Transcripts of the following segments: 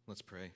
Let's pray.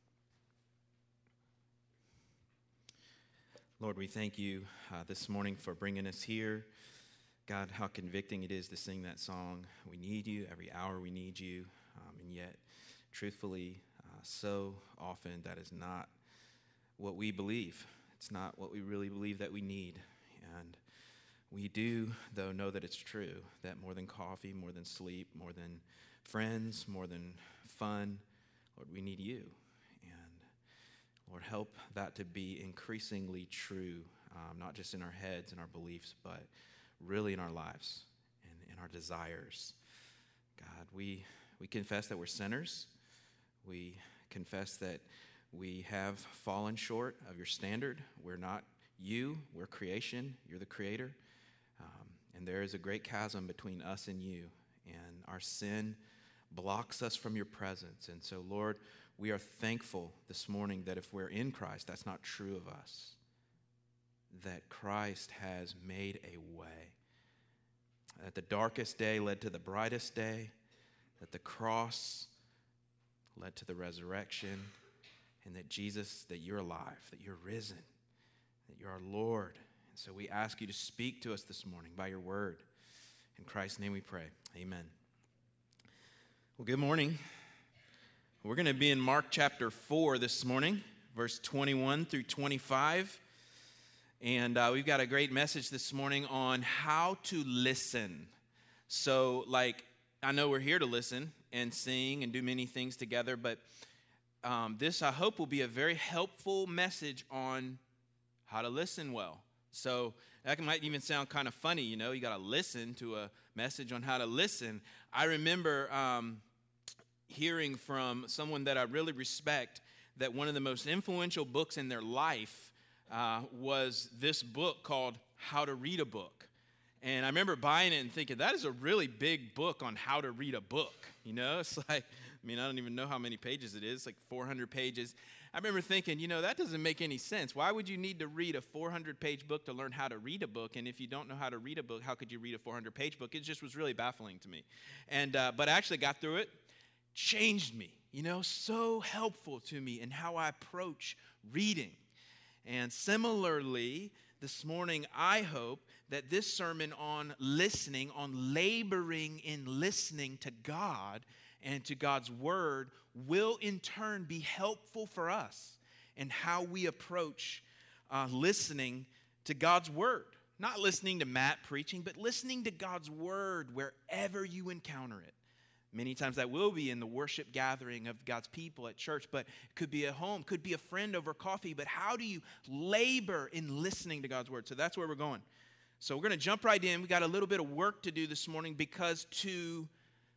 Lord, we thank you this morning for bringing us here. God, how convicting it is to sing that song. We need you. Every hour we need you. And yet, truthfully, so often that is not what we believe. It's not what we really believe that we need. And we do, though, know that it's true, that more than coffee, more than sleep, more than friends, more than fun, Lord, we need you. And Lord, help that to be increasingly true, not just in our heads and our beliefs, but really in our lives and in our desires. God, we confess that we're sinners. We confess that we have fallen short of your standard. We're not you. We're creation. You're the creator. And there is a great chasm between us and you. And our sin blocks us from your presence. And so, Lord, we are thankful this morning that if we're in Christ, that's not true of us. That Christ has made a way. That the darkest day led to the brightest day. That the cross led to the resurrection. And that Jesus, that you're alive, that you're risen, that you're our Lord. And so we ask you to speak to us this morning by your word. In Christ's name we pray. Amen. Well, good morning. We're going to be in Mark chapter 4 this morning, verse 21 through 25. And we've got a great message this morning on how to listen. So, I know we're here to listen and sing and do many things together, but this, I hope, will be a very helpful message on how to listen well. So that might even sound kind of funny, you got to listen to a message on how to listen. I remember hearing from someone that I really respect that one of the most influential books in their life was this book called How to Read a Book. And I remember buying it and thinking, that is a really big book on how to read a book. It's like, I don't even know how many pages it is, like 400 pages. I remember thinking, that doesn't make any sense. Why would you need to read a 400-page book to learn how to read a book? And if you don't know how to read a book, how could you read a 400-page book? It just was really baffling to me. And but I actually got through it. Changed me, so helpful to me in how I approach reading. And similarly, this morning, I hope that this sermon on listening, on laboring in listening to God and to God's word will in turn be helpful for us in how we approach listening to God's word. Not listening to Matt preaching, but listening to God's word wherever you encounter it. Many times that will be in the worship gathering of God's people at church, but it could be at home, could be a friend over coffee. But how do you labor in listening to God's word? So that's where we're going. So we're going to jump right in. We got a little bit of work to do this morning because to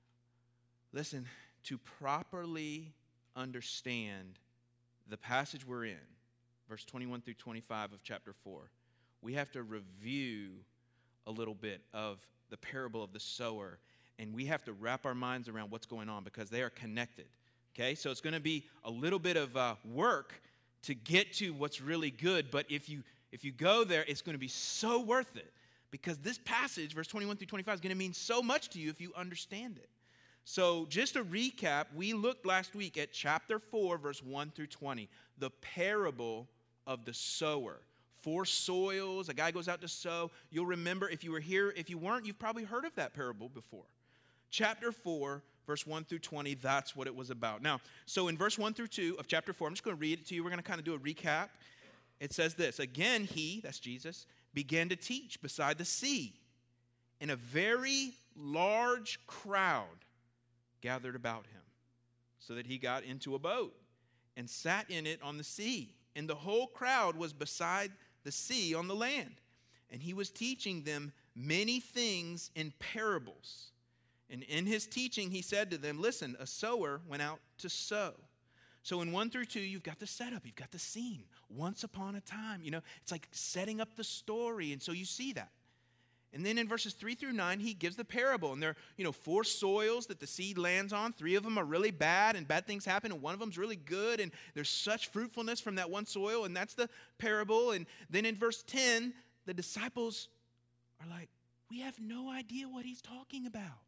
properly understand the passage we're in, verse 21 through 25 of chapter 4, we have to review a little bit of the parable of the sower. And we have to wrap our minds around what's going on because they are connected, okay? So it's going to be a little bit of work to get to what's really good. But if you go there, it's going to be so worth it because this passage, verse 21 through 25, is going to mean so much to you if you understand it. So just to recap, we looked last week at chapter 4, verse 1 through 20, the parable of the sower. 4 soils, a guy goes out to sow. You'll remember if you were here. If you weren't, you've probably heard of that parable before. Chapter 4, verse 1 through 20, that's what it was about. Now, so in verse 1 through 2 of chapter 4, I'm just going to read it to you. We're going to kind of do a recap. It says this, again, he, that's Jesus, began to teach beside the sea, and a very large crowd gathered about him, so that he got into a boat and sat in it on the sea. And the whole crowd was beside the sea on the land. And he was teaching them many things in parables. And in his teaching, he said to them, listen, a sower went out to sow. So in 1 through 2, you've got the setup, you've got the scene. Once upon a time, it's like setting up the story. And so you see that. And then in verses 3 through 9, he gives the parable. And there are, 4 soils that the seed lands on. 3 of them are really bad and bad things happen. And one of them is really good. And there's such fruitfulness from that one soil. And that's the parable. And then in verse 10, the disciples are like, we have no idea what he's talking about.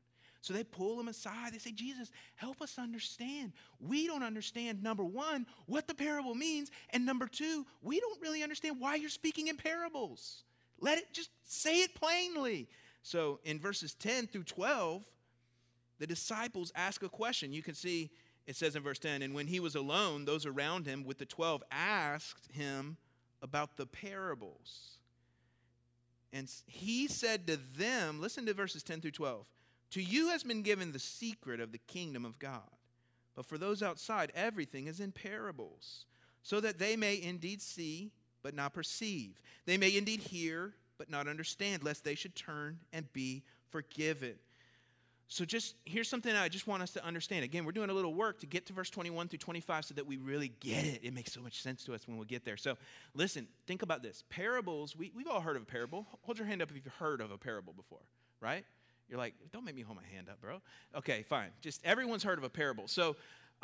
So they pull him aside. They say, Jesus, help us understand. We don't understand, number one, what the parable means. And number two, we don't really understand why you're speaking in parables. Just say it plainly. So in verses 10 through 12, the disciples ask a question. You can see it says in verse 10, and when he was alone, those around him with the 12 asked him about the parables. And he said to them, listen to verses 10 through 12, to you has been given the secret of the kingdom of God. But for those outside, everything is in parables, so that they may indeed see, but not perceive. They may indeed hear, but not understand, lest they should turn and be forgiven. So here's something I just want us to understand. Again, we're doing a little work to get to verse 21 through 25 so that we really get it. It makes so much sense to us when we get there. So listen, think about this. Parables, we've all heard of a parable. Hold your hand up if you've heard of a parable before, right? You're like, don't make me hold my hand up, bro. Okay, fine. Just everyone's heard of a parable. So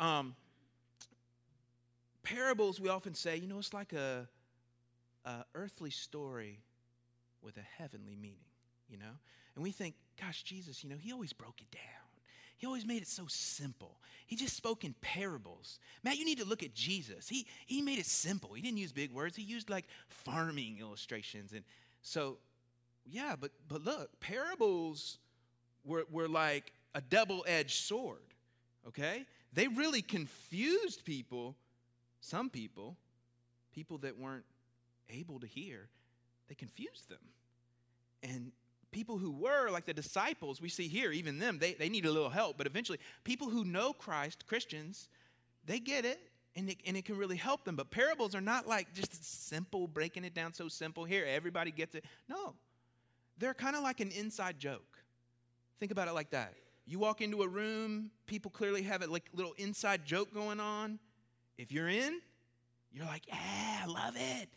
parables, we often say, it's like a earthly story with a heavenly meaning, And we think, gosh, Jesus, he always broke it down. He always made it so simple. He just spoke in parables. Matt, you need to look at Jesus. He made it simple. He didn't use big words. He used like farming illustrations. And so, yeah, but look, parables were like a double-edged sword, okay? They really confused people, some people that weren't able to hear. They confused them. And people who were, like the disciples, we see here, even them, they need a little help. But eventually, people who know Christ, Christians, they get it, and it can really help them. But parables are not like just simple, breaking it down so simple. Here, everybody gets it. No. They're kind of like an inside joke. Think about it like that. You walk into a room, people clearly have a little inside joke going on. If you're in, you're like, yeah, I love it.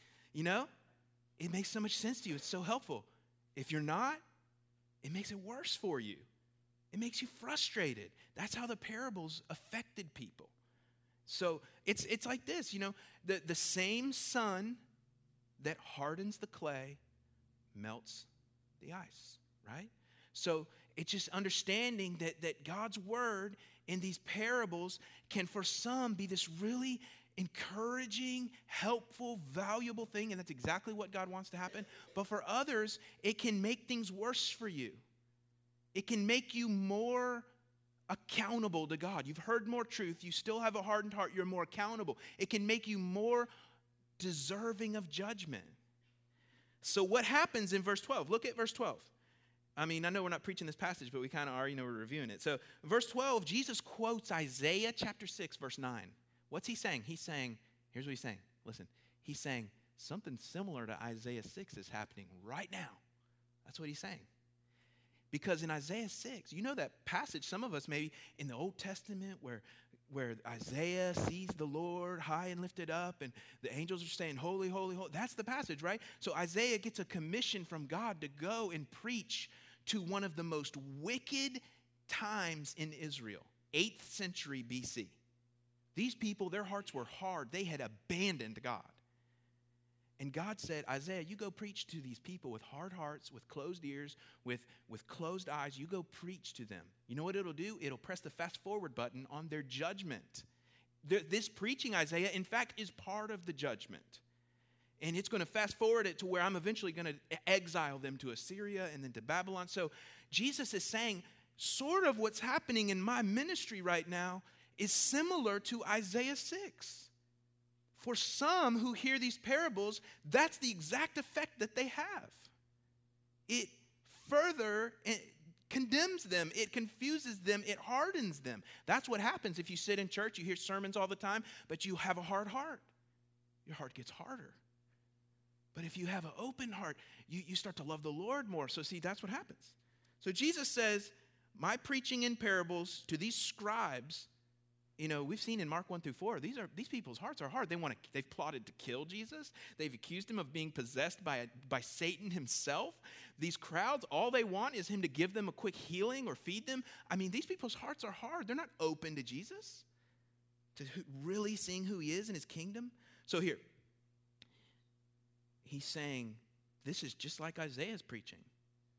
It makes so much sense to you. It's so helpful. If you're not, it makes it worse for you. It makes you frustrated. That's how the parables affected people. So it's like this, the same sun that hardens the clay melts the ice, right? So it's just understanding that God's word in these parables can for some be this really encouraging, helpful, valuable thing, and that's exactly what God wants to happen. But for others, it can make things worse for you. It can make you more accountable to God. You've heard more truth. You still have a hardened heart. You're more accountable. It can make you more deserving of judgment. So what happens in verse 12? Look at verse 12. I know we're not preaching this passage, but we kind of are, we're reviewing it. So verse 12, Jesus quotes Isaiah chapter 6, verse 9. What's he saying? Here's what he's saying. Listen, he's saying something similar to Isaiah 6 is happening right now. That's what he's saying. Because in Isaiah 6, that passage, some of us maybe in the Old Testament where Isaiah sees the Lord high and lifted up and the angels are saying, holy, holy, holy. That's the passage, right? So Isaiah gets a commission from God to go and preach to one of the most wicked times in Israel, 8th century BC. These people, their hearts were hard. They had abandoned God. And God said, Isaiah, you go preach to these people with hard hearts, with closed ears, with closed eyes. You go preach to them. You know what it'll do? It'll press the fast forward button on their judgment. This preaching, Isaiah, in fact, is part of the judgment. And it's going to fast forward it to where I'm eventually going to exile them to Assyria and then to Babylon. So Jesus is saying, sort of what's happening in my ministry right now is similar to Isaiah 6. For some who hear these parables, that's the exact effect that they have. It further condemns them. It confuses them. It hardens them. That's what happens if you sit in church, you hear sermons all the time, but you have a hard heart. Your heart gets harder. But if you have an open heart, you start to love the Lord more. So see, that's what happens. So Jesus says, my preaching in parables to these scribes, we've seen in Mark 1-4, these people's hearts are hard. They've plotted to kill Jesus. They've accused him of being possessed by Satan himself. These crowds, all they want is him to give them a quick healing or feed them. These people's hearts are hard. They're not open to Jesus, to really seeing who he is in his kingdom. So here, he's saying, this is just like Isaiah's preaching.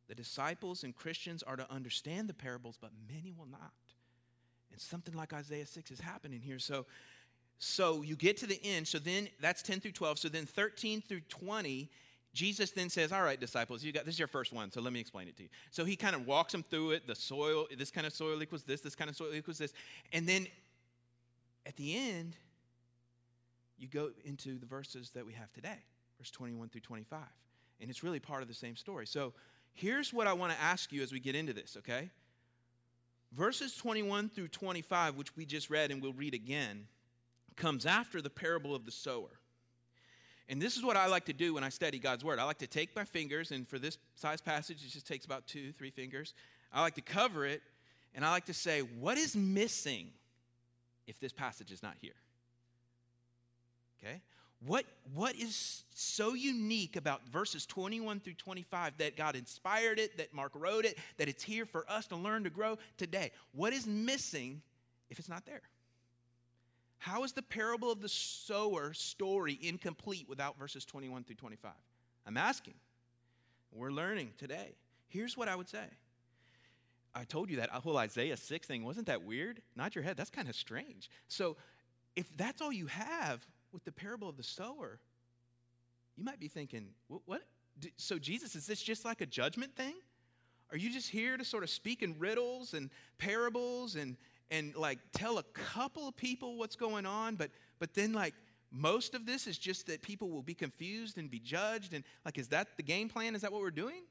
The disciples and Christians are to understand the parables, but many will not. And something like Isaiah 6 is happening here. So you get to the end. So then that's 10 through 12. So then 13 through 20, Jesus then says, all right, disciples, this is your first one, so let me explain it to you. So he kind of walks them through it. The soil, this kind of soil equals this kind of soil equals this. And then at the end, you go into the verses that we have today, verse 21 through 25. And it's really part of the same story. So here's what I want to ask you as we get into this, okay? Verses 21 through 25, which we just read and we'll read again, comes after the parable of the sower. And this is what I like to do when I study God's word. I like to take my fingers, and for this size passage, it just takes about 2-3 fingers. I like to cover it, and I like to say, what is missing if this passage is not here? Okay? What is so unique about verses 21 through 25 that God inspired it, that Mark wrote it, that it's here for us to learn to grow today? What is missing if it's not there? How is the parable of the sower story incomplete without verses 21 through 25? I'm asking. We're learning today. Here's what I would say. I told you that whole Isaiah 6 thing, wasn't that weird? Nod your head, that's kind of strange. So if that's all you have with the parable of the sower, you might be thinking, what? So Jesus, is this just like a judgment thing? Are you just here to sort of speak in riddles and parables and like tell a couple of people what's going on, but then like most of this is just that people will be confused and be judged, and like, is that the game plan? Is that what we're doing?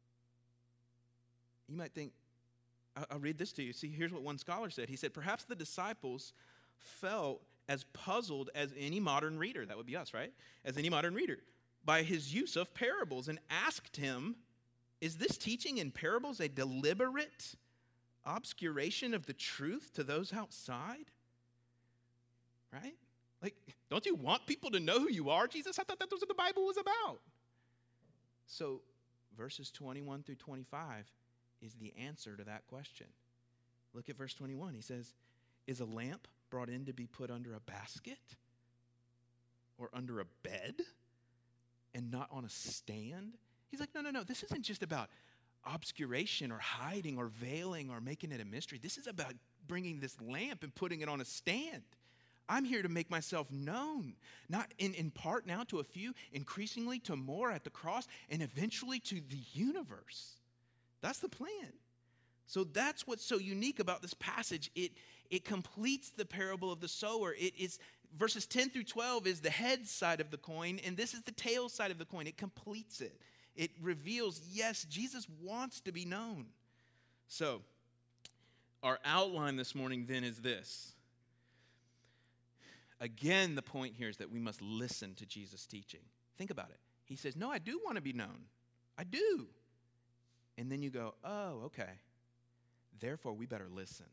You might think, I'll read this to you. See, here's what one scholar said. He said, perhaps the disciples felt as puzzled as any modern reader, that would be us, right? As any modern reader, by his use of parables, and asked him, is this teaching in parables a deliberate obscuration of the truth to those outside? Right? Like, don't you want people to know who you are, Jesus? I thought that was what the Bible was about. So verses 21 through 25 is the answer to that question. Look at verse 21. He says, is a lamp brought in to be put under a basket or under a bed and not on a stand? He's like, no. This isn't just about obscuration or hiding or veiling or making it a mystery. This is about bringing this lamp and putting it on a stand. I'm here to make myself known, not in part now to a few, increasingly to more at the cross, and eventually to the universe. That's the plan. So that's what's so unique about this passage. It completes the parable of the sower. It is verses 10 through 12 is the head side of the coin, and this is the tail side of the coin. It completes it. It reveals, yes, Jesus wants to be known. So, our outline this morning then is this. Again, the point here is that we must listen to Jesus' teaching. Think about it. He says, no, I do want to be known. I do. And then you go, oh, okay. Therefore, we better listen.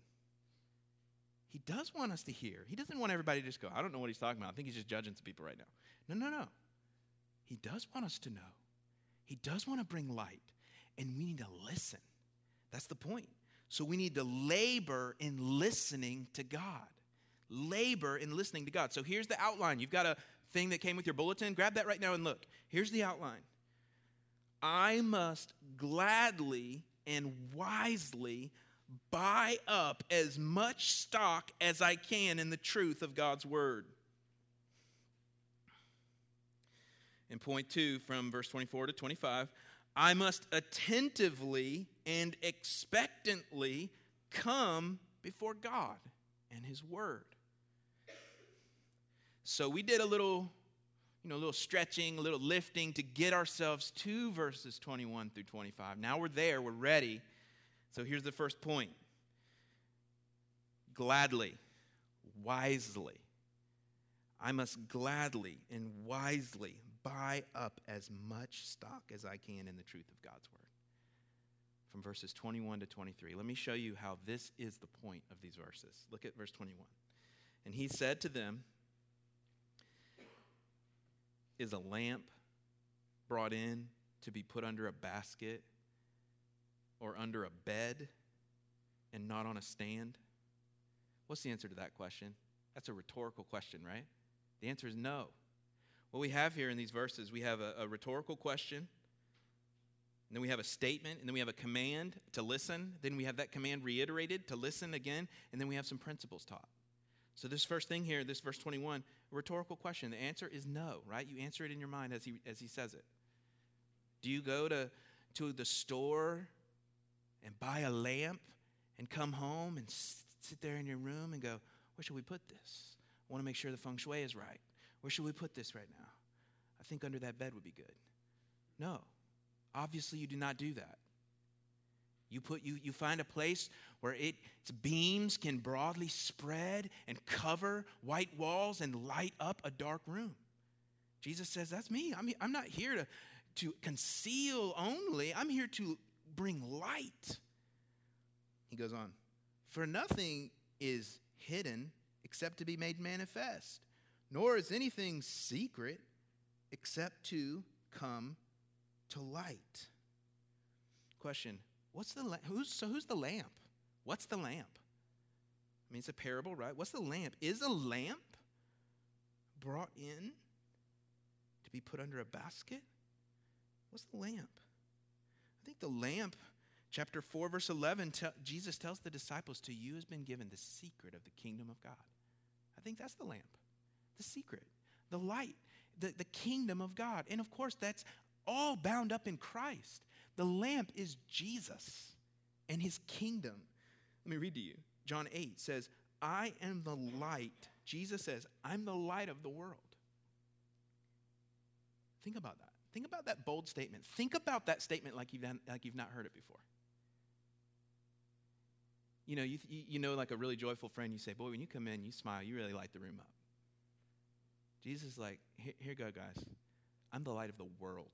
He does want us to hear. He doesn't want everybody to just go, I don't know what he's talking about. I think he's just judging some people right now. No. He does want us to know. He does want to bring light, and we need to listen. That's the point. So we need to labor in listening to God. Labor in listening to God. So here's the outline. You've got a thing that came with your bulletin. Grab that right now and look. Here's the outline. I must gladly and wisely buy up as much stock as I can in the truth of God's word. In point 2, from verse 24 to 25, I must attentively and expectantly come before God and his word. So we did a little stretching, a little lifting to get ourselves to verses 21 through 25. Now we're there, we're ready. So here's the first point. Gladly, wisely. I must gladly and wisely buy up as much stock as I can in the truth of God's word. From verses 21 to 23. Let me show you how this is the point of these verses. Look at verse 21. And he said to them, is a lamp brought in to be put under a basket or under a bed and not on a stand? What's the answer to that question? That's a rhetorical question, right? The answer is no. What we have here in these verses, we have a rhetorical question And then we have a statement, and then we have a command to listen. Then we have that command reiterated to listen again, and then we have some principles taught. So this first thing here, this verse 21, a rhetorical question. The answer is no, right? You answer it in your mind as he says it. Do you go to the store and buy a lamp and come home and sit there in your room and go, where should we put this? I want to make sure the feng shui is right. Where should we put this right now? I think under that bed would be good. No. Obviously, you do not do that. You find a place where its beams can broadly spread and cover white walls and light up a dark room. Jesus says, that's me. I'm not here to conceal only. I'm here to bring light. He goes on, for nothing is hidden except to be made manifest, nor is anything secret except to come to light. Question, who's the lamp? What's the lamp? I mean, it's a parable, right? What's the lamp? Is a lamp brought in to be put under a basket? What's the lamp? I think the lamp, chapter 4, verse 11, Jesus tells the disciples, to you has been given the secret of the kingdom of God. I think that's the lamp, the secret, the light, the kingdom of God. And of course, that's all bound up in Christ. The lamp is Jesus and his kingdom. Let me read to you. John 8 says, I am the light. Jesus says, I'm the light of the world. Think about that. Think about that bold statement. Think about that statement like you've not heard it before. You know, you know, like a really joyful friend, you say, boy, when you come in, you smile, you really light the room up. Jesus is like, here go, guys. I'm the light of the world.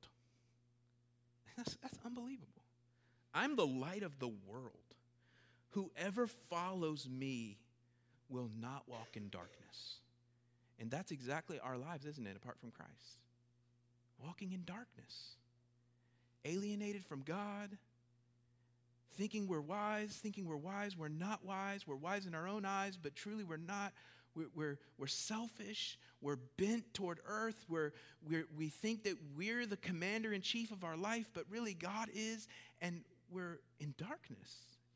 That's unbelievable. I'm the light of the world. Whoever follows me will not walk in darkness. And that's exactly our lives, isn't it, apart from Christ? Walking in darkness. Alienated from God. Thinking we're wise, we're not wise. We're wise in our own eyes, but truly we're not. We're selfish. We're bent toward earth. We think that we're the commander-in-chief of our life, but really God is, and we're in darkness.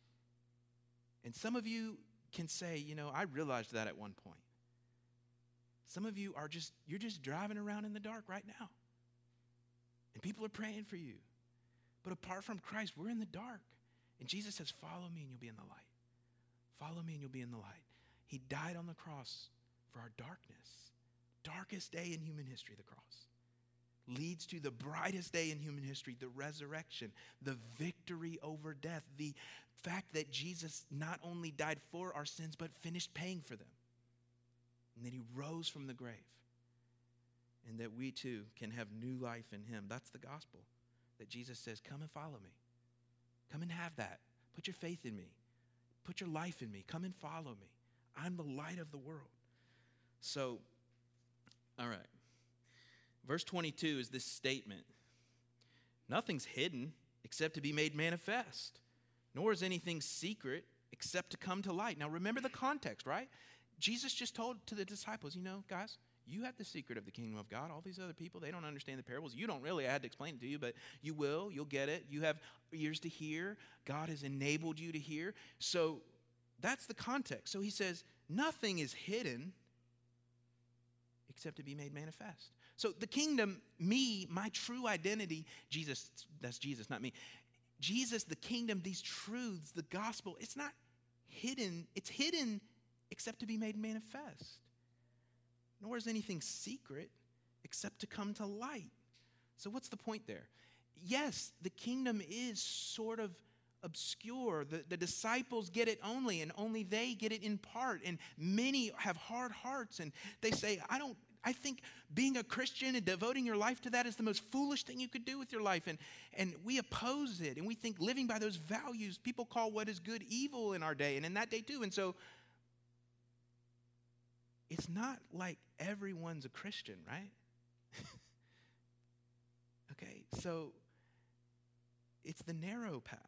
And some of you can say, you know, I realized that at one point. Some of you you're just driving around in the dark right now. And people are praying for you. But apart from Christ, we're in the dark. And Jesus says, follow me and you'll be in the light. Follow me and you'll be in the light. He died on the cross for our darkness. Darkest day in human history, the cross. Leads to the brightest day in human history, the resurrection, the victory over death, the fact that Jesus not only died for our sins, but finished paying for them. And that he rose from the grave. And that we too can have new life in him. That's the gospel. That Jesus says, come and follow me. Come and have that. Put your faith in me. Put your life in me. Come and follow me. I'm the light of the world. So, all right. Verse 22 is this statement. Nothing's hidden except to be made manifest, nor is anything secret except to come to light. Now remember the context, right? Jesus just told to the disciples, you know, guys, you have the secret of the kingdom of God. All these other people, they don't understand the parables. You don't really. I had to explain it to you, but you will. You'll get it. You have ears to hear. God has enabled you to hear. So that's the context. So he says, nothing is hidden except to be made manifest. So the kingdom, me, my true identity, Jesus, that's Jesus, not me. Jesus, the kingdom, these truths, the gospel, it's not hidden. It's hidden except to be made manifest. Nor is anything secret except to come to light. So what's the point there? Yes, the kingdom is sort of obscure. The disciples get it only, and only they get it in part. And many have hard hearts, and they say, I think being a Christian and devoting your life to that is the most foolish thing you could do with your life. And we oppose it, and we think living by those values, people call what is good evil in our day, and in that day too. And so it's not like everyone's a Christian, right? Okay, so it's the narrow path.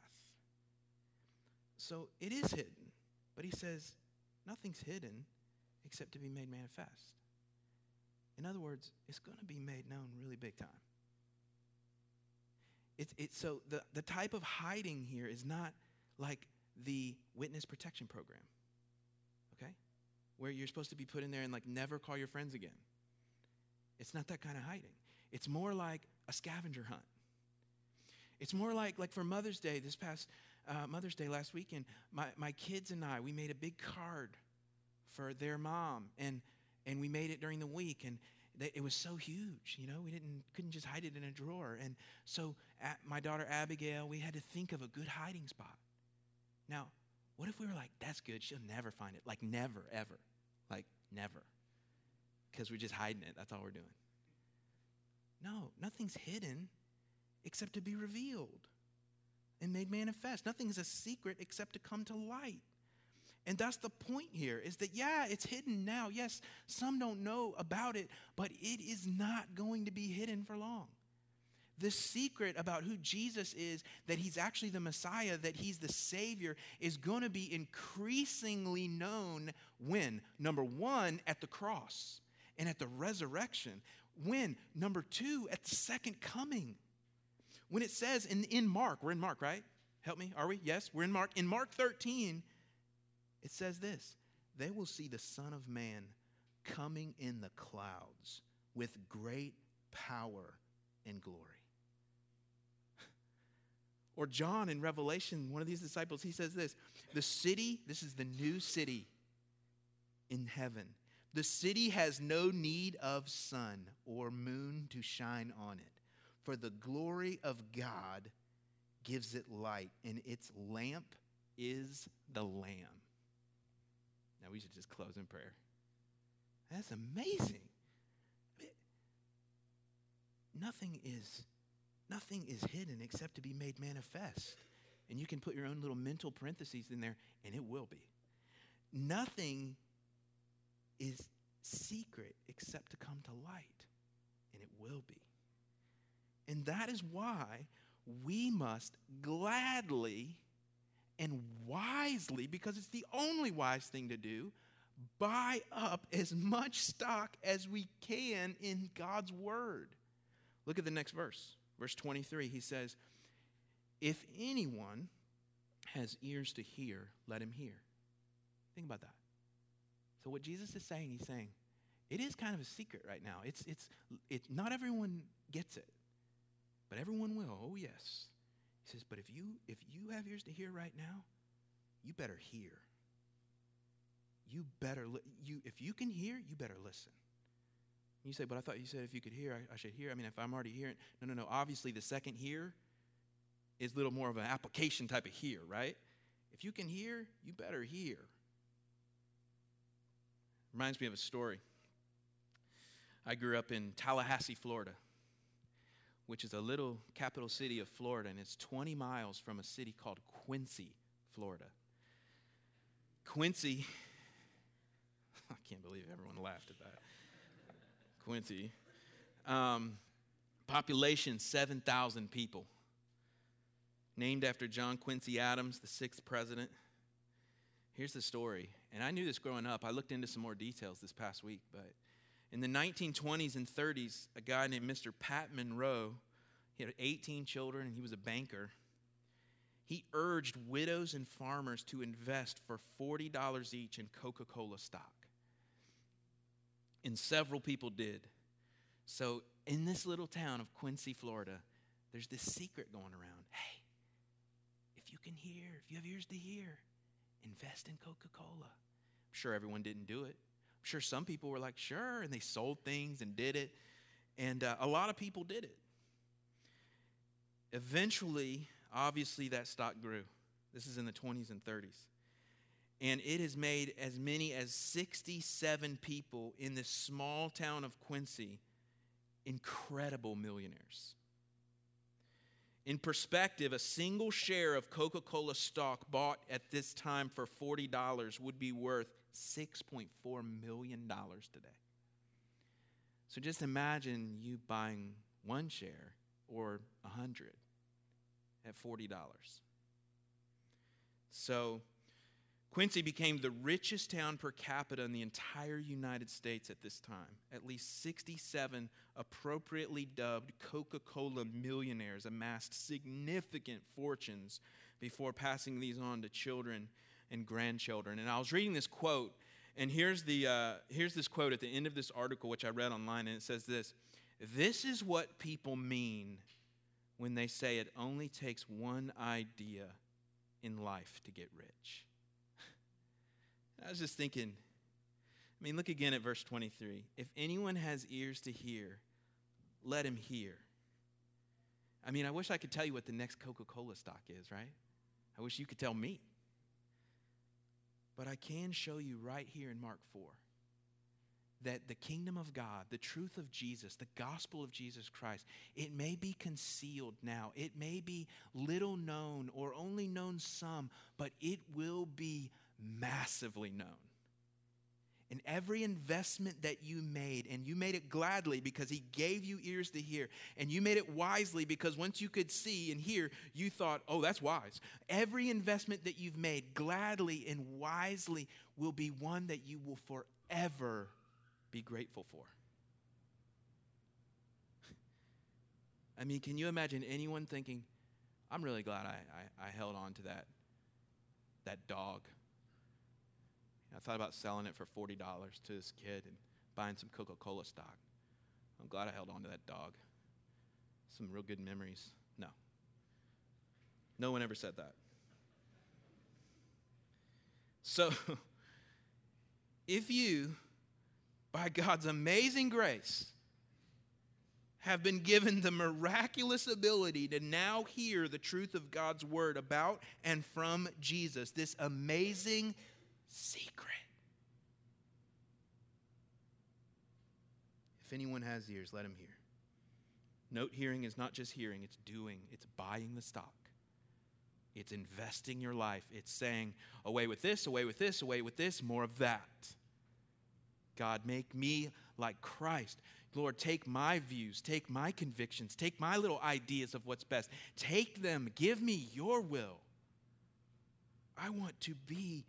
So it is hidden, but he says nothing's hidden except to be made manifest. In other words, it's going to be made known really big time. So the type of hiding here is not like the witness protection program, okay? Where you're supposed to be put in there and like never call your friends again. It's not that kind of hiding. It's more like a scavenger hunt. It's more like for Mother's Day, this past Mother's Day last weekend, my kids and I, we made a big card for their mom, and we made it during the week, and it was so huge, you know, we couldn't just hide it in a drawer. And so my daughter Abigail, we had to think of a good hiding spot. Now, what if we were like, that's good, she'll never find it, like never, ever, like never, because we're just hiding it, that's all we're doing. No, nothing's hidden except to be revealed and made manifest. Nothing is a secret except to come to light. And that's the point here, is that, yeah, it's hidden now. Yes, some don't know about it, but it is not going to be hidden for long. The secret about who Jesus is, that he's actually the Messiah, that he's the Savior, is going to be increasingly known when? Number one, at the cross and at the resurrection. When? Number two, at the second coming. When it says in Mark, we're in Mark, right? Help me, are we? Yes, we're in Mark. In Mark 13, it says this: they will see the Son of Man coming in the clouds with great power and glory. Or John in Revelation, one of these disciples, he says this: the city, this is the new city in heaven. The city has no need of sun or moon to shine on it, for the glory of God gives it light, and its lamp is the Lamb. Now we should just close in prayer. That's amazing. Nothing is hidden except to be made manifest. And you can put your own little mental parentheses in there, and it will be. Nothing is secret except to come to light, and it will be. And that is why we must gladly and wisely, because it's the only wise thing to do, buy up as much stock as we can in God's word. Look at the next verse. Verse 23, he says, if anyone has ears to hear, let him hear. Think about that. So what Jesus is saying, he's saying, it is kind of a secret right now. It's not everyone gets it, but everyone will. Oh, yes. He says, but if you have ears to hear right now, you better hear. If you can hear, you better listen. You say, but I thought you said if you could hear, I should hear. I mean, if I'm already hearing. No. Obviously, the second hear is a little more of an application type of hear, right? If you can hear, you better hear. Reminds me of a story. I grew up in Tallahassee, Florida, which is a little capital city of Florida, and it's 20 miles from a city called Quincy, Florida. Quincy, I can't believe everyone laughed at that. Quincy, population 7,000 people, named after John Quincy Adams, the 6th president. Here's the story, and I knew this growing up. I looked into some more details this past week, but in the 1920s and 30s, a guy named Mr. Pat Monroe, he had 18 children, and he was a banker. He urged widows and farmers to invest for $40 each in Coca-Cola stock. And several people did. So in this little town of Quincy, Florida, there's this secret going around. Hey, if you can hear, if you have ears to hear, invest in Coca-Cola. I'm sure everyone didn't do it. I'm sure some people were like, sure, and they sold things and did it. And a lot of people did it. Eventually, obviously, that stock grew. This is in the 20s and 30s. And it has made as many as 67 people in this small town of Quincy incredible millionaires. In perspective, a single share of Coca-Cola stock bought at this time for $40 would be worth $6.4 million today. So just imagine you buying one share or 100 at $40. So Quincy became the richest town per capita in the entire United States at this time. At least 67 appropriately dubbed Coca-Cola millionaires amassed significant fortunes before passing these on to children and grandchildren. And I was reading this quote, and here's this quote at the end of this article, which I read online, and it says this: "This is what people mean when they say it only takes one idea in life to get rich." I was just thinking, look again at verse 23. If anyone has ears to hear, let him hear. I wish I could tell you what the next Coca-Cola stock is, right? I wish you could tell me. But I can show you right here in Mark 4 that the kingdom of God, the truth of Jesus, the gospel of Jesus Christ, it may be concealed now. It may be little known or only known some, but it will be massively known. And every investment that you made, and you made it gladly because he gave you ears to hear, and you made it wisely because once you could see and hear, you thought, oh, that's wise. Every investment that you've made gladly and wisely will be one that you will forever be grateful for. Can you imagine anyone thinking, I'm really glad I held on to that dog. I thought about selling it for $40 to this kid and buying some Coca-Cola stock. I'm glad I held on to that dog. Some real good memories. No. No one ever said that. So, if you, by God's amazing grace, have been given the miraculous ability to now hear the truth of God's word about and from Jesus, this amazing secret. If anyone has ears, let him hear. Note, hearing is not just hearing, it's doing. It's buying the stock. It's investing your life. It's saying, away with this, away with this, away with this, more of that. God, make me like Christ. Lord, take my views, take my convictions, take my little ideas of what's best. Take them, give me your will. I want to be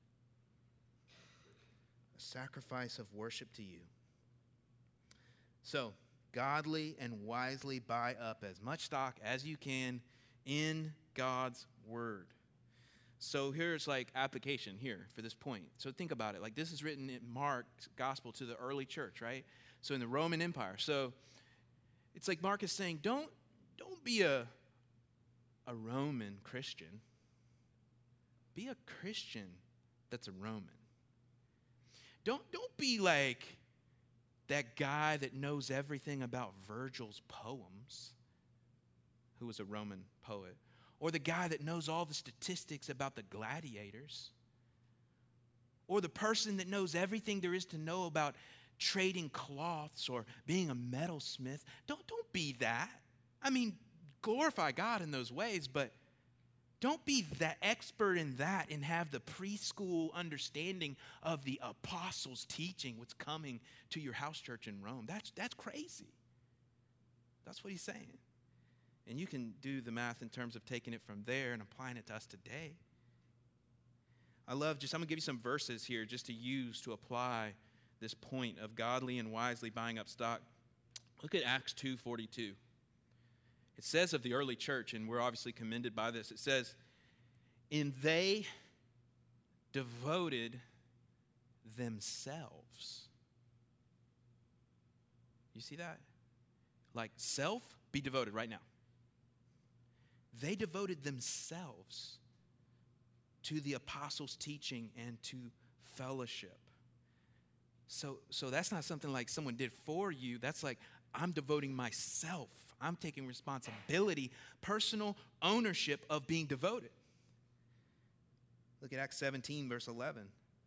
a sacrifice of worship to you. So, godly and wisely buy up as much stock as you can in God's word. So here's application here for this point. So think about it. This is written in Mark's gospel to the early church, right? So in the Roman Empire. So it's like Mark is saying, don't be a Roman Christian. Be a Christian that's a Roman. Don't be like that guy that knows everything about Virgil's poems, who was a Roman poet, or the guy that knows all the statistics about the gladiators, or the person that knows everything there is to know about trading cloths or being a metalsmith. Don't be that. Glorify God in those ways, but don't be that expert in that and have the preschool understanding of the apostles' teaching, what's coming to your house church in Rome. That's crazy. That's what he's saying. And you can do the math in terms of taking it from there and applying it to us today. I'm going to give you some verses here just to use to apply this point of godly and wisely buying up stock. Look at Acts 2:42. It says of the early church, and we're obviously commended by this, it says, and they devoted themselves. You see that? Self, be devoted right now. They devoted themselves to the apostles' teaching and to fellowship. So that's not something like someone did for you. That's I'm devoting myself. I'm taking responsibility, personal ownership of being devoted. Look at Acts 17, verse 11.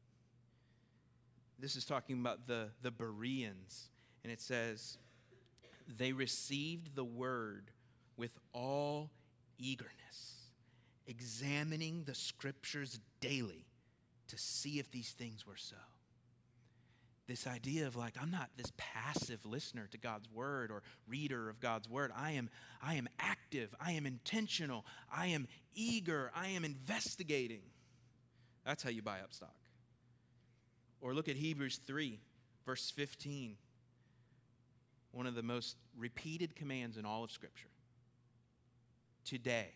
This is talking about the Bereans. And it says, they received the word with all eagerness, examining the scriptures daily to see if these things were so. This idea of I'm not this passive listener to God's word or reader of God's word. I am active. I am intentional. I am eager. I am investigating. That's how you buy up stock. Or look at Hebrews 3, verse 15. One of the most repeated commands in all of Scripture. Today,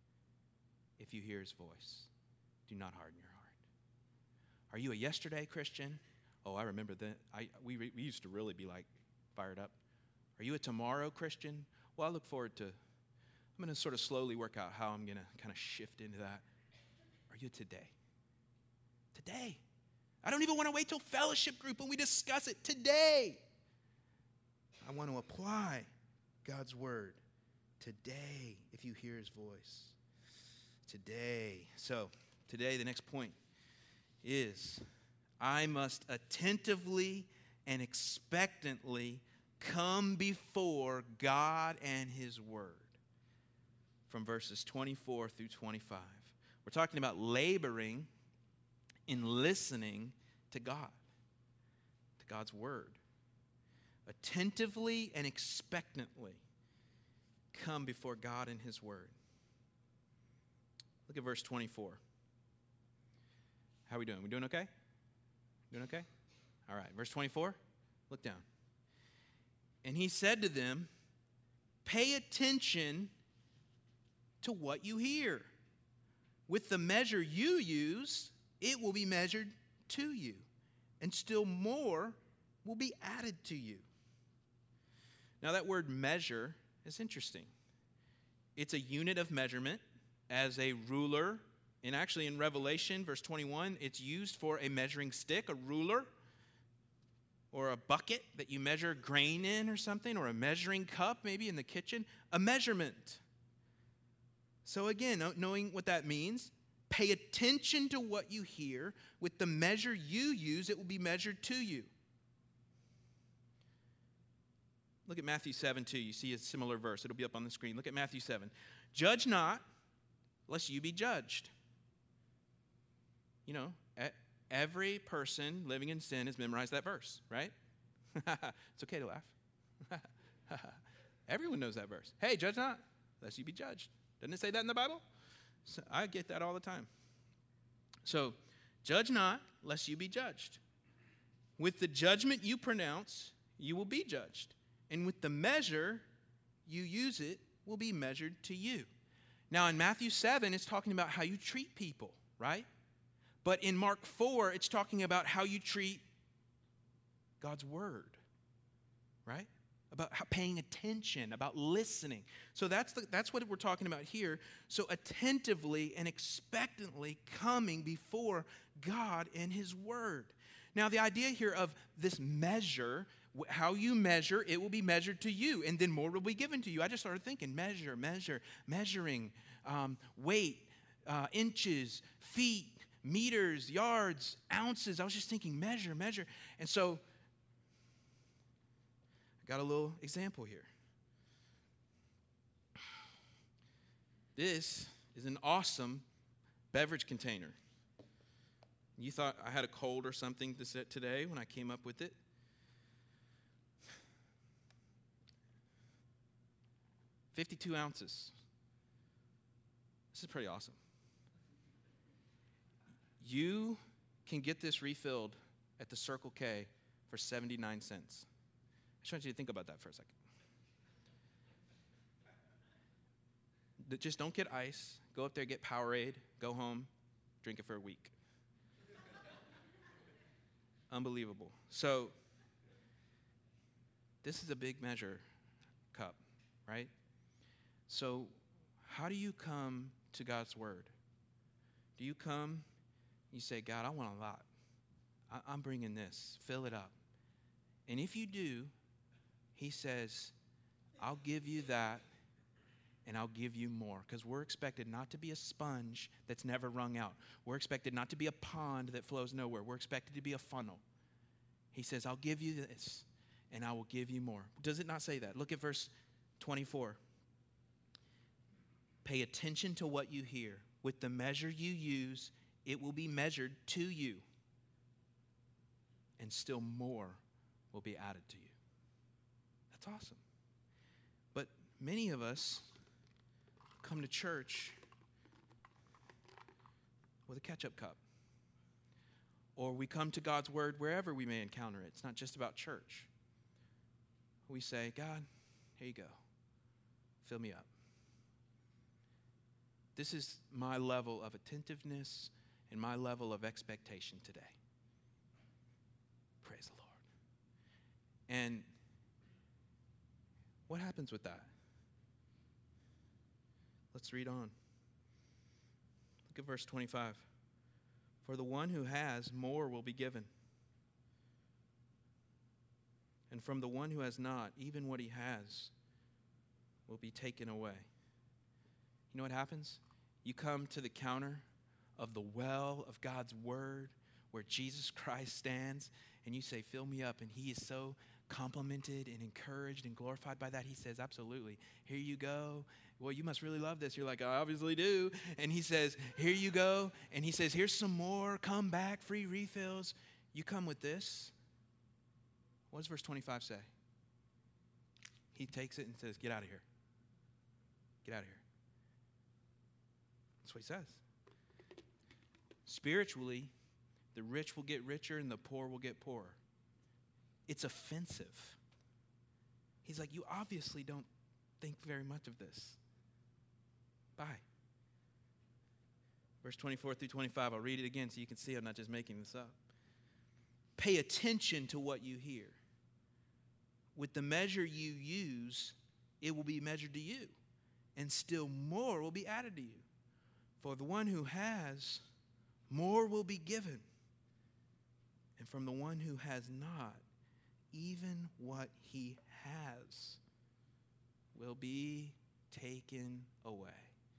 if you hear his voice, do not harden your heart. Are you a yesterday Christian? Oh, I remember that. We used to really be like fired up. Are you a tomorrow Christian? Well, I look forward to, I'm going to sort of slowly work out how I'm going to kind of shift into that. Are you today? Today. I don't even want to wait till fellowship group when we discuss it. Today. I want to apply God's word today if you hear his voice. Today. So, today, the next point is I must attentively and expectantly come before God and his word. From verses 24 through 25. We're talking about laboring in listening to God, to God's word. Attentively and expectantly come before God and his word. Look at verse 24. How are we doing? We doing okay? Doing okay? All right. Verse 24. Look down. And he said to them, pay attention to what you hear. With the measure you use, it will be measured to you, and still more will be added to you. Now that word measure is interesting. It's a unit of measurement as a ruler. And actually in Revelation, verse 21, it's used for a measuring stick, a ruler, or a bucket that you measure grain in or something, or a measuring cup maybe in the kitchen. A measurement. So again, knowing what that means, pay attention to what you hear. With the measure you use, it will be measured to you. Look at Matthew 7:2. You see a similar verse. It'll be up on the screen. Look at Matthew 7. Judge not, lest you be judged. You know, every person living in sin has memorized that verse, right? It's okay to laugh. Everyone knows that verse. Hey, judge not, lest you be judged. Doesn't it say that in the Bible? So I get that all the time. So, judge not, lest you be judged. With the judgment you pronounce, you will be judged. And with the measure you use, it will be measured to you. Now, in Matthew 7, it's talking about how you treat people, right? But in Mark 4, it's talking about how you treat God's word, right? About paying attention, about listening. So that's what we're talking about here. So attentively and expectantly coming before God and his word. Now, the idea here of this measure, how you measure, it will be measured to you, and then more will be given to you. I just started thinking, measuring, weight, inches, feet, meters, yards, ounces. I was just thinking, measure. And so, I got a little example here. This is an awesome beverage container. You thought I had a cold or something to set today when I came up with it? 52 ounces. This is pretty awesome. You can get this refilled at the Circle K for 79 cents. I just want you to think about that for a second. Just don't get ice. Go up there, get Powerade, go home, drink it for a week. Unbelievable. So, this is a big measure cup, right? So, how do you come to God's word? Do you come, you say, God, I want a lot. I'm bringing this. Fill it up. And if you do, he says, I'll give you that, and I'll give you more. Because we're expected not to be a sponge that's never wrung out. We're expected not to be a pond that flows nowhere. We're expected to be a funnel. He says, I'll give you this, and I will give you more. Does it not say that? Look at verse 24. Pay attention to what you hear. With the measure you use, it will be measured to you, and still more will be added to you. That's awesome. But many of us come to church with a ketchup cup. or we come to God's word wherever we may encounter it. It's not just about church. We say, God, here you go. Fill me up. This is my level of attentiveness and my level of expectation today. Praise the Lord. And what happens with that? Let's read on. Look at verse 25. For the one who has, more will be given. And from the one who has not, even what he has will be taken away. You know what happens? You come to the counter of the well of God's word where Jesus Christ stands, and you say, fill me up. And he is so complimented and encouraged and glorified by that. He says, absolutely. Here you go. Well, you must really love this. You're like, I obviously do. And he says, here you go. And he says, here's some more. Come back, free refills. You come with this. What does verse 25 say? He takes it and says, get out of here. Get out of here. That's what he says. Spiritually, the rich will get richer and the poor will get poorer. It's offensive. He's like, you obviously don't think very much of this. Bye. Verse 24 through 25, I'll read it again so you can see I'm not just making this up. Pay attention to what you hear. With the measure you use, it will be measured to you, and still more will be added to you. For the one who has, more will be given. And from the one who has not, even what he has will be taken away.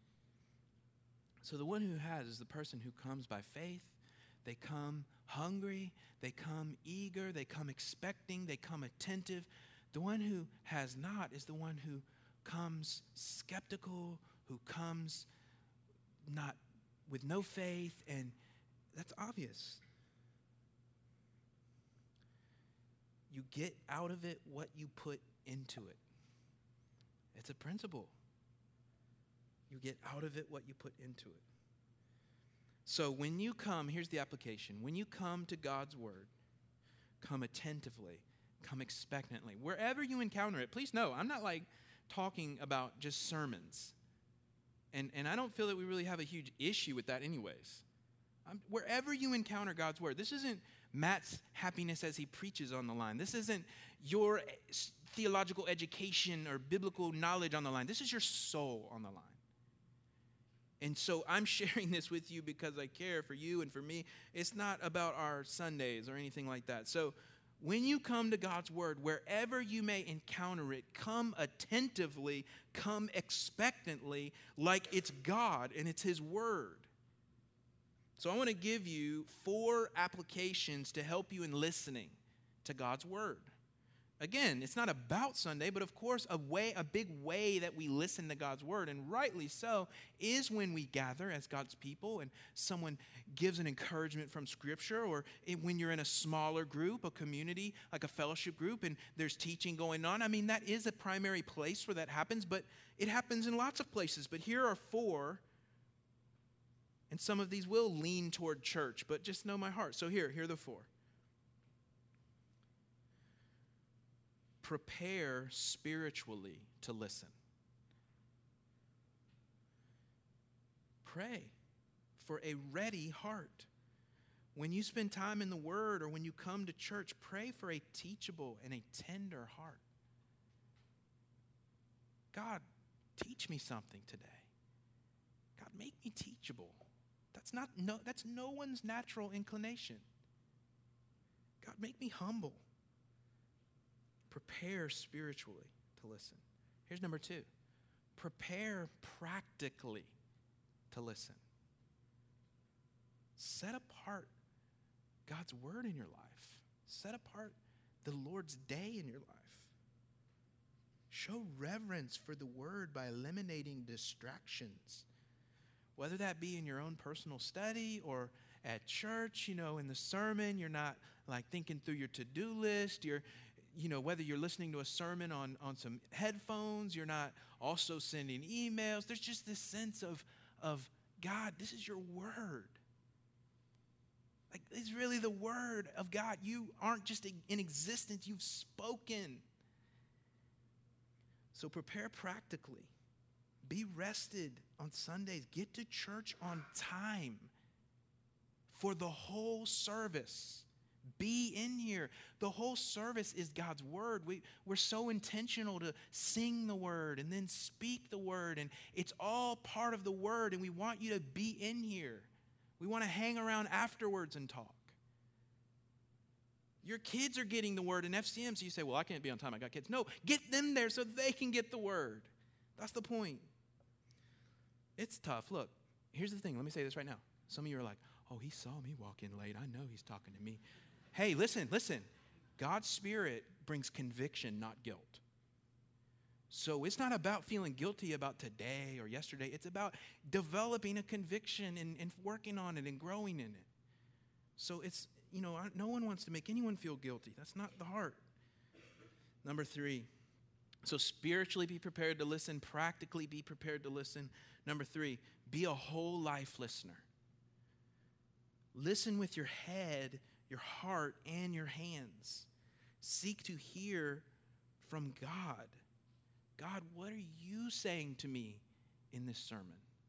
So the one who has is the person who comes by faith. They come hungry, they come eager, they come expecting, they come attentive. The one who has not is the one who comes skeptical, who comes not with no faith, and that's obvious. You get out of it what you put into it. It's a principle. You get out of it what you put into it. So when you come, here's the application. When you come to God's word, come attentively, come expectantly. Wherever you encounter it, please know, I'm not like talking about just sermons. And I don't feel that we really have a huge issue with that anyways. Wherever you encounter God's word, this isn't Matt's happiness as he preaches on the line. This isn't your theological education or biblical knowledge on the line. This is your soul on the line. And so I'm sharing this with you because I care for you and for me. It's not about our Sundays or anything like that. So when you come to God's word, wherever you may encounter it, come attentively, come expectantly, like it's God and it's his word. So I want to give you 4 applications to help you in listening to God's word. Again, it's not about Sunday, but of course a big way that we listen to God's word, and rightly so, is when we gather as God's people and someone gives an encouragement from Scripture, or when you're in a smaller group, a community, like a fellowship group, and there's teaching going on. I mean, that is a primary place where that happens, but it happens in lots of places. But here are 4, and some of these will lean toward church, but just know my heart. So here are the 4. Prepare spiritually to listen. Pray for a ready heart. When you spend time in the Word or when you come to church, pray for a teachable and a tender heart. God, teach me something today. God, make me teachable. That's no one's natural inclination. God, make me humble. Prepare spiritually to listen. Here's number 2. Prepare practically to listen. Set apart God's word in your life. Set apart the Lord's day in your life. Show reverence for the word by eliminating distractions. Whether that be in your own personal study or at church, in the sermon, you're not like thinking through your to-do list. Whether you're listening to a sermon on some headphones, you're not also sending emails. There's just this sense of God, this is your word. Like, it's really the word of God. You aren't just in existence, you've spoken. So prepare practically. Be rested on Sundays. Get to church on time for the whole service. Be in here. The whole service is God's word. We're so intentional to sing the word and then speak the word, and it's all part of the word, and we want you to be in here. We want to hang around afterwards and talk. Your kids are getting the word in FCM, so you say, well, I can't be on time, I got kids. No, get them there so they can get the word. That's the point. It's tough. Look, here's the thing. Let me say this right now. Some of you are like, oh, he saw me walk in late. I know he's talking to me. Hey, listen. God's Spirit brings conviction, not guilt. So it's not about feeling guilty about today or yesterday. It's about developing a conviction and working on it and growing in it. So it's, no one wants to make anyone feel guilty. That's not the heart. Number 3, so spiritually be prepared to listen, practically be prepared to listen. Number 3, be a whole life listener. Listen with your head, your heart, and your hands. Seek to hear from God. God, what are you saying to me in this sermon?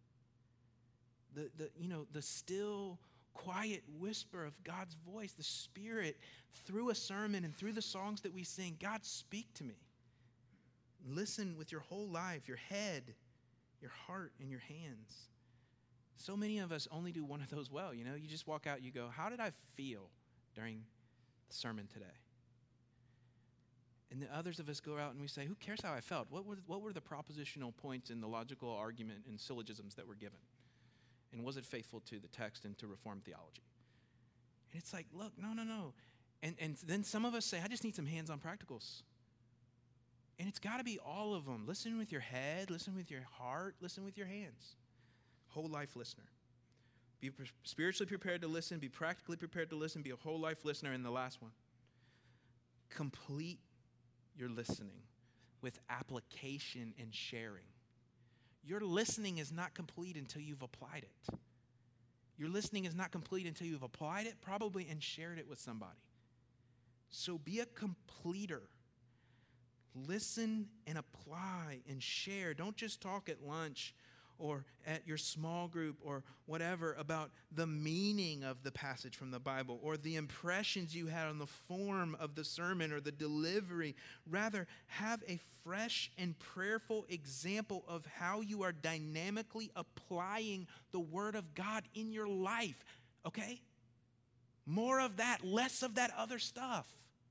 The still, quiet whisper of God's voice, the Spirit, through a sermon and through the songs that we sing. God, speak to me. Listen with your whole life, your head, your heart, and your hands. So many of us only do one of those well. You just walk out, you go, how did I feel during the sermon today? And the others of us go out and we say, who cares how I felt? What were the propositional points in the logical argument and syllogisms that were given? And was it faithful to the text and to Reformed theology? And it's like, look, no. And then some of us say, I just need some hands-on practicals. And it's got to be all of them. Listen with your head, listen with your heart, listen with your hands. Whole life listener. Be spiritually prepared to listen, be practically prepared to listen, be a whole life listener. And the last one, complete your listening with application and sharing. Your listening is not complete until you've applied it. Your listening is not complete until you've applied it, probably, and shared it with somebody. So be a completer. Listen and apply and share. Don't just talk at lunch or at your small group or whatever about the meaning of the passage from the Bible or the impressions you had on the form of the sermon or the delivery. Rather, have a fresh and prayerful example of how you are dynamically applying the Word of God in your life, okay? More of that, less of that other stuff.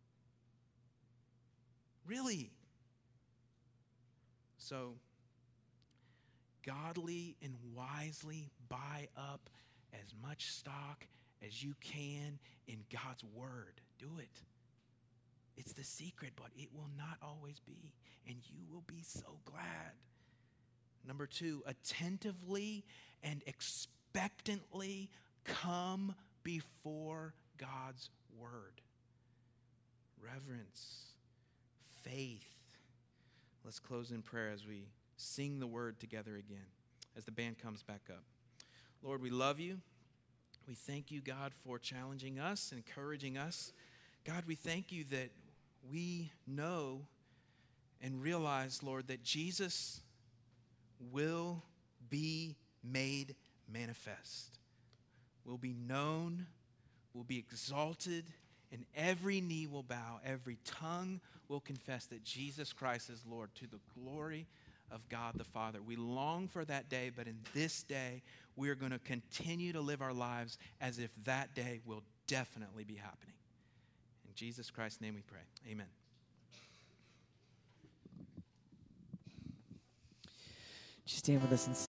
Really. So, godly and wisely buy up as much stock as you can in God's word. Do it. It's the secret, but it will not always be, and you will be so glad. Number 2, attentively and expectantly come before God's word. Reverence, faith. Let's close in prayer as we sing the word together again, as the band comes back up. Lord, we love you. We thank you, God, for challenging us, encouraging us. God, we thank you that we know and realize, Lord, that Jesus will be made manifest, will be known, will be exalted, and every knee will bow, every tongue will confess that Jesus Christ is Lord, to the glory of God the Father. We long for that day, but in this day, we are going to continue to live our lives as if that day will definitely be happening. In Jesus Christ's name we pray. Amen. Just stand with us and